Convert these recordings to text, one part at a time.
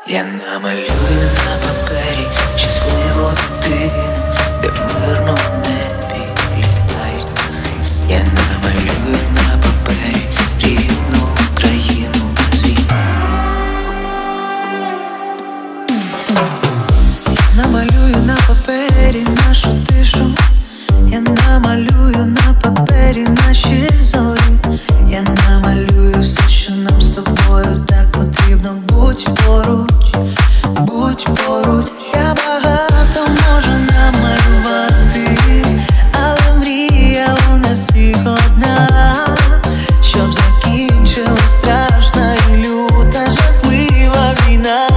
Я намалюю на папері щасливу дитину, де в мирному небі літають птахи. Я намалюю на папері рідну Україну без війни. Я намалюю на папері нашу тишу. Я намалюю на папері наші зорі. Я намалюю все, що нам з тобою так потрібно. Будь поруч, будь поруч. Я багато можу намалювати, але мрія у нас всіх одна, щоб закінчилась страшна і люта жахлива війна.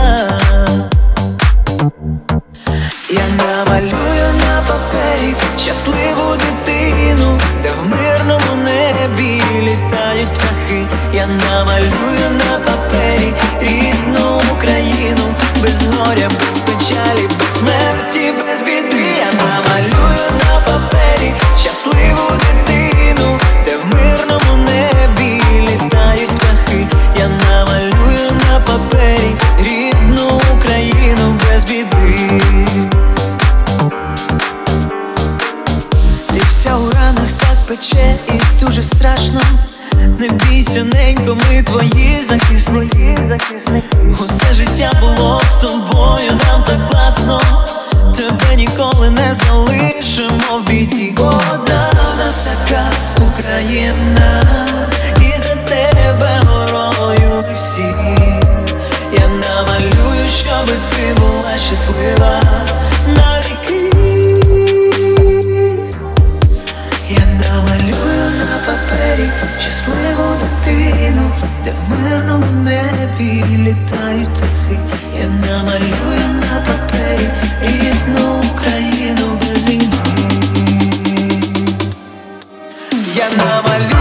Я намалюю на папері щасливу дитину, де в мирному небі літають птахи. Я намалюю на папері рідну Україну, без горя, без печалі, без смерті, без біди. Я намалюю на папері щасливу дитину, де в мирному небі літають птахи. Я намалюю на папері рідну Україну без біди. Ти вся у ранах так пече і дуже страшно. Не бійся, ненько, ми твої захисники. Усе життя було з тобою, нам так класно. Тебе ніколи не залишимо в біді. Бо одна в нас така Україна, і за тебе горою ми всі. Я намалюю, щоби ти була щаслива навіки. Я намалюю на папері щасливу дитину, де в мирному небі літають птахи. Я намалюю на папері рідну Україну без війни. Я намалюю